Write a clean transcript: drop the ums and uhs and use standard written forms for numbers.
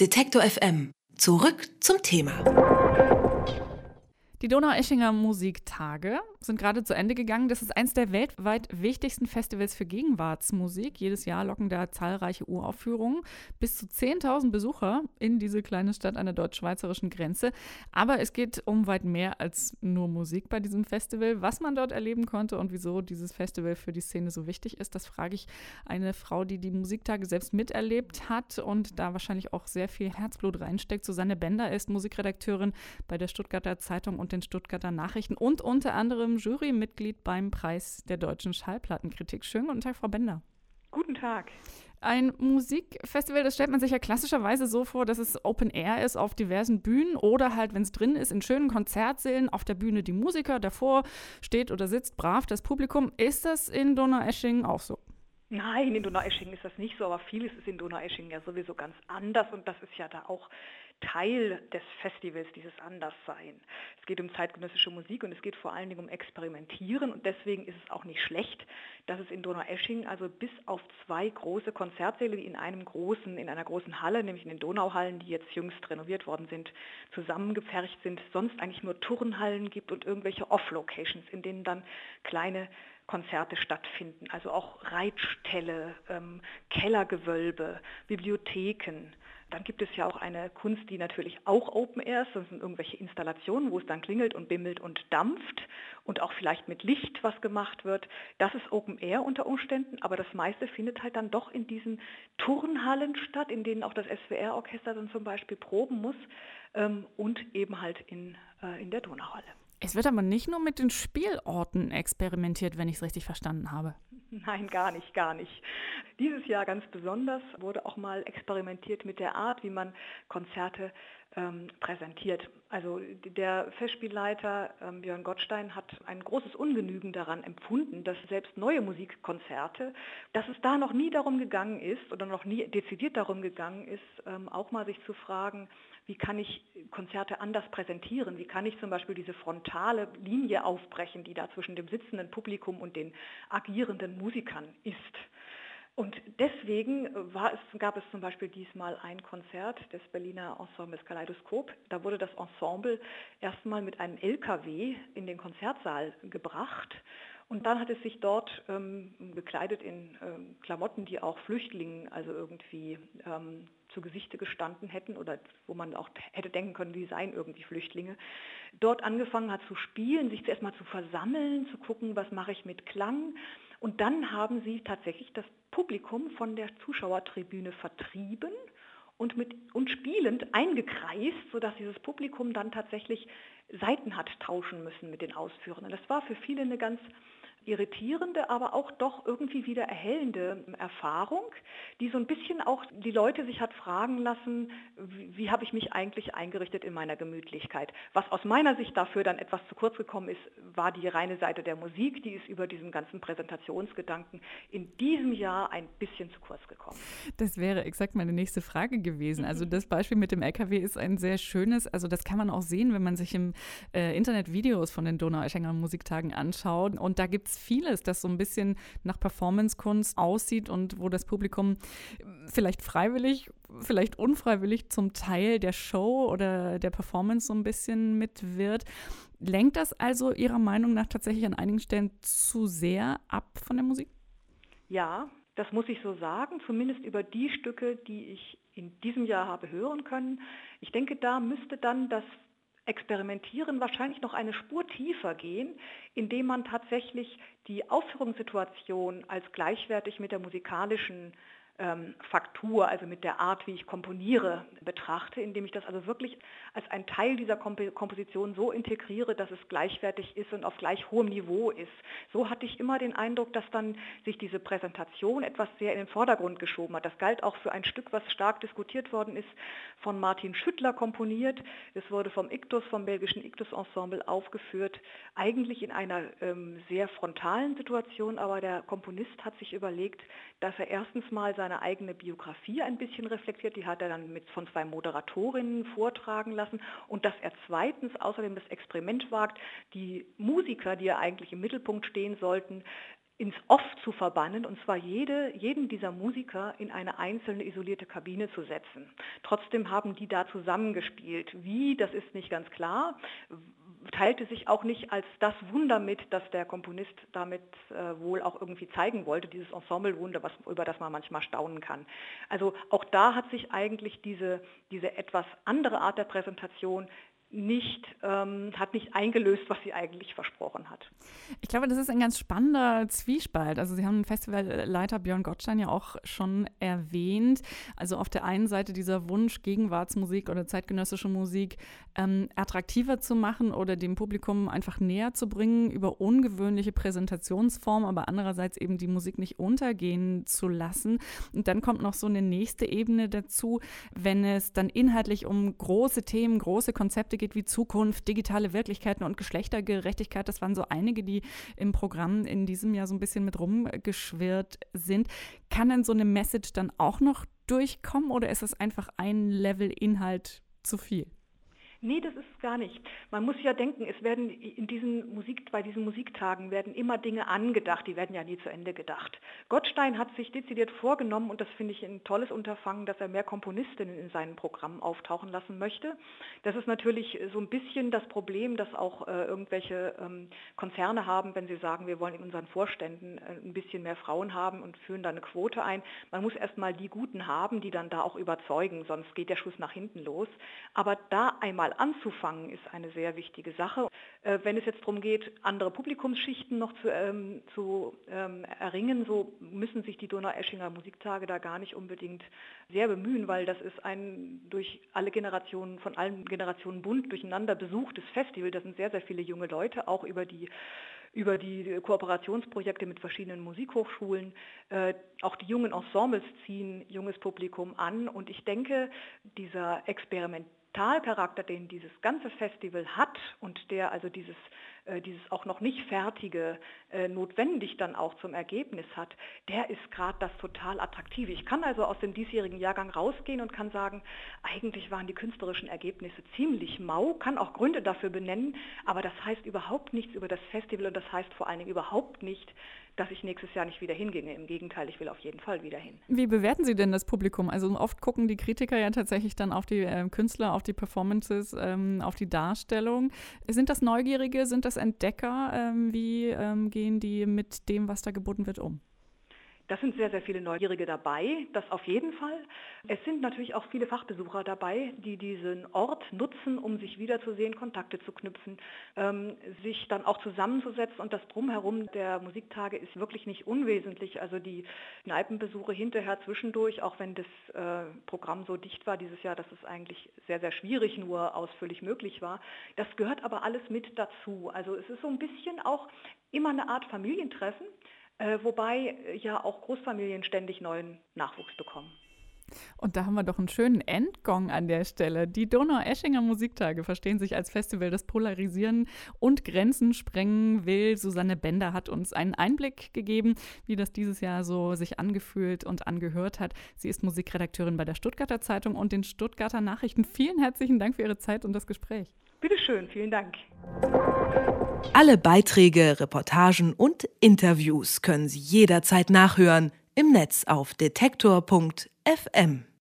Detektor FM. Zurück zum Thema. Die Donaueschinger Musiktage sind gerade zu Ende gegangen. Das ist eines der weltweit wichtigsten Festivals für Gegenwartsmusik. Jedes Jahr locken da zahlreiche Uraufführungen. Bis zu 10.000 Besucher in diese kleine Stadt an der deutsch-schweizerischen Grenze. Aber es geht um weit mehr als nur Musik bei diesem Festival. Was man dort erleben konnte und wieso dieses Festival für die Szene so wichtig ist, das frage ich eine Frau, die die Musiktage selbst miterlebt hat und da wahrscheinlich auch sehr viel Herzblut reinsteckt. Susanne Bender ist Musikredakteurin bei der Stuttgarter Zeitung und den Stuttgarter Nachrichten und unter anderem Jurymitglied beim Preis der deutschen Schallplattenkritik. Schönen guten Tag, Frau Bender. Guten Tag. Ein Musikfestival, das stellt man sich ja klassischerweise so vor, dass es Open Air ist auf diversen Bühnen oder halt, wenn es drin ist, in schönen Konzertsälen, auf der Bühne die Musiker, davor steht oder sitzt brav das Publikum. Ist das in Donaueschingen auch so? Nein, in Donaueschingen ist das nicht so, aber vieles ist in Donaueschingen ja sowieso ganz anders und das ist ja da auch Teil des Festivals, dieses Anderssein. Es geht um zeitgenössische Musik und es geht vor allen Dingen um Experimentieren und deswegen ist es auch nicht schlecht, dass es in Donaueschingen also bis auf 2 große Konzertsäle, die in einer großen Halle, nämlich in den Donauhallen, die jetzt jüngst renoviert worden sind, zusammengepfercht sind, sonst eigentlich nur Turnhallen gibt und irgendwelche Off-Locations, in denen dann kleine Konzerte stattfinden, also auch Reitställe, Kellergewölbe, Bibliotheken. Dann gibt es ja auch eine Kunst, die natürlich auch Open Air ist. Das sind irgendwelche Installationen, wo es dann klingelt und bimmelt und dampft und auch vielleicht mit Licht was gemacht wird. Das ist Open Air unter Umständen, aber das meiste findet halt dann doch in diesen Turnhallen statt, in denen auch das SWR-Orchester dann zum Beispiel proben muss und eben halt in der Donauhalle. Es wird aber nicht nur mit den Spielorten experimentiert, wenn ich es richtig verstanden habe. Nein, gar nicht. Dieses Jahr ganz besonders wurde auch mal experimentiert mit der Art, wie man Konzerte präsentiert. Also der Festspielleiter Björn Gottstein hat ein großes Ungenügen daran empfunden, dass selbst neue Musikkonzerte, dass es da noch nie darum gegangen ist oder noch nie dezidiert darum gegangen ist, auch mal sich zu fragen, wie kann ich Konzerte anders präsentieren? Wie kann ich zum Beispiel diese frontale Linie aufbrechen, die da zwischen dem sitzenden Publikum und den agierenden Musikern ist? Und deswegen gab es zum Beispiel diesmal ein Konzert des Berliner Ensembles Kaleidoskop. Da wurde das Ensemble erstmal mit einem LKW in den Konzertsaal gebracht. Und dann hat es sich dort gekleidet in Klamotten, die auch Flüchtlingen also irgendwie zu Gesichte gestanden hätten oder wo man auch hätte denken können, die seien irgendwie Flüchtlinge, dort angefangen hat zu spielen, sich zuerst mal zu versammeln, zu gucken, was mache ich mit Klang. Und dann haben sie tatsächlich das Publikum von der Zuschauertribüne vertrieben und spielend eingekreist, sodass dieses Publikum dann tatsächlich Seiten hat tauschen müssen mit den Ausführenden. Das war für viele eine ganz irritierende, aber auch doch irgendwie wieder erhellende Erfahrung, die so ein bisschen auch die Leute sich hat fragen lassen, wie habe ich mich eigentlich eingerichtet in meiner Gemütlichkeit. Was aus meiner Sicht dafür dann etwas zu kurz gekommen ist, war die reine Seite der Musik, die ist über diesen ganzen Präsentationsgedanken in diesem Jahr ein bisschen zu kurz gekommen. Das wäre exakt meine nächste Frage gewesen. Also das Beispiel mit dem LKW ist ein sehr schönes, also das kann man auch sehen, wenn man sich im Internet Videos von den Donaueschinger Musiktagen anschaut und da gibt es vieles, das so ein bisschen nach Performancekunst aussieht und wo das Publikum vielleicht freiwillig, vielleicht unfreiwillig zum Teil der Show oder der Performance so ein bisschen mit wird. Lenkt das also Ihrer Meinung nach tatsächlich an einigen Stellen zu sehr ab von der Musik? Ja, das muss ich so sagen, zumindest über die Stücke, die ich in diesem Jahr habe hören können. Ich denke, da müsste dann das Experimentieren wahrscheinlich noch eine Spur tiefer gehen, indem man tatsächlich die Aufführungssituation als gleichwertig mit der musikalischen Faktur, also mit der Art, wie ich komponiere, betrachte, indem ich das also wirklich als ein Teil dieser Komposition so integriere, dass es gleichwertig ist und auf gleich hohem Niveau ist. So hatte ich immer den Eindruck, dass dann sich diese Präsentation etwas sehr in den Vordergrund geschoben hat. Das galt auch für ein Stück, was stark diskutiert worden ist, von Martin Schüttler komponiert. Es wurde vom belgischen Iktus-Ensemble aufgeführt, eigentlich in einer sehr frontalen Situation, aber der Komponist hat sich überlegt, dass er erstens mal seine eigene Biografie ein bisschen reflektiert, die hat er dann von 2 Moderatorinnen vortragen lassen und dass er zweitens außerdem das Experiment wagt, die Musiker, die ja eigentlich im Mittelpunkt stehen sollten, ins Off zu verbannen, und zwar jeden dieser Musiker in eine einzelne isolierte Kabine zu setzen. Trotzdem haben die da zusammengespielt. Wie, das ist nicht ganz klar. Teilte sich auch nicht als das Wunder mit, das der Komponist damit wohl auch irgendwie zeigen wollte, dieses Ensemblewunder, über das man manchmal staunen kann. Also auch da hat sich eigentlich diese etwas andere Art der Präsentation hat nicht eingelöst, was sie eigentlich versprochen hat. Ich glaube, das ist ein ganz spannender Zwiespalt. Also Sie haben Festivalleiter Björn Gottstein ja auch schon erwähnt. Also auf der einen Seite dieser Wunsch, Gegenwartsmusik oder zeitgenössische Musik attraktiver zu machen oder dem Publikum einfach näher zu bringen über ungewöhnliche Präsentationsformen, aber andererseits eben die Musik nicht untergehen zu lassen. Und dann kommt noch so eine nächste Ebene dazu, wenn es dann inhaltlich um große Themen, große Konzepte geht wie Zukunft, digitale Wirklichkeiten und Geschlechtergerechtigkeit. Das waren so einige, die im Programm in diesem Jahr so ein bisschen mit rumgeschwirrt sind. Kann denn so eine Message dann auch noch durchkommen oder ist es einfach ein Level Inhalt zu viel? Nee, das ist es gar nicht. Man muss ja denken, es werden bei diesen Musiktagen werden immer Dinge angedacht, die werden ja nie zu Ende gedacht. Gottstein hat sich dezidiert vorgenommen, und das finde ich ein tolles Unterfangen, dass er mehr Komponistinnen in seinen Programmen auftauchen lassen möchte. Das ist natürlich so ein bisschen das Problem, das auch irgendwelche Konzerne haben, wenn sie sagen, wir wollen in unseren Vorständen ein bisschen mehr Frauen haben und führen da eine Quote ein. Man muss erstmal die Guten haben, die dann da auch überzeugen, sonst geht der Schuss nach hinten los. Aber da einmal anzufangen, ist eine sehr wichtige Sache. Wenn es jetzt darum geht, andere Publikumsschichten noch zu erringen, so müssen sich die Donaueschinger Musiktage da gar nicht unbedingt sehr bemühen, weil das ist ein von allen Generationen bunt durcheinander besuchtes Festival. Da sind sehr, sehr viele junge Leute, auch über die Kooperationsprojekte mit verschiedenen Musikhochschulen. Auch die jungen Ensembles ziehen junges Publikum an, und ich denke, dieser Experimentalcharakter, den dieses ganze Festival hat und der also dieses auch noch nicht Fertige notwendig dann auch zum Ergebnis hat, der ist gerade das total Attraktive. Ich kann also aus dem diesjährigen Jahrgang rausgehen und kann sagen, eigentlich waren die künstlerischen Ergebnisse ziemlich mau, kann auch Gründe dafür benennen, aber das heißt überhaupt nichts über das Festival, und das heißt vor allen Dingen überhaupt nicht, dass ich nächstes Jahr nicht wieder hinginge. Im Gegenteil, ich will auf jeden Fall wieder hin. Wie bewerten Sie denn das Publikum? Also oft gucken die Kritiker ja tatsächlich dann auf die Künstler, auf die Performances, auf die Darstellung. Sind das Neugierige, sind das Entdecker? Wie gehen die mit dem, was da geboten wird, um? Das sind sehr, sehr viele Neugierige dabei, das auf jeden Fall. Es sind natürlich auch viele Fachbesucher dabei, die diesen Ort nutzen, um sich wiederzusehen, Kontakte zu knüpfen, sich dann auch zusammenzusetzen, und das Drumherum der Musiktage ist wirklich nicht unwesentlich. Also die Kneipenbesuche hinterher zwischendurch, auch wenn das Programm so dicht war dieses Jahr, dass es eigentlich sehr, sehr schwierig nur ausführlich möglich war. Das gehört aber alles mit dazu. Also es ist so ein bisschen auch immer eine Art Familientreffen, wobei ja auch Großfamilien ständig neuen Nachwuchs bekommen. Und da haben wir doch einen schönen Endgong an der Stelle. Die Donaueschinger Musiktage verstehen sich als Festival, das polarisieren und Grenzen sprengen will. Susanne Bender hat uns einen Einblick gegeben, wie das dieses Jahr so sich angefühlt und angehört hat. Sie ist Musikredakteurin bei der Stuttgarter Zeitung und den Stuttgarter Nachrichten. Vielen herzlichen Dank für Ihre Zeit und das Gespräch. Bitte schön, vielen Dank. Alle Beiträge, Reportagen und Interviews können Sie jederzeit nachhören im Netz auf detektor.fm.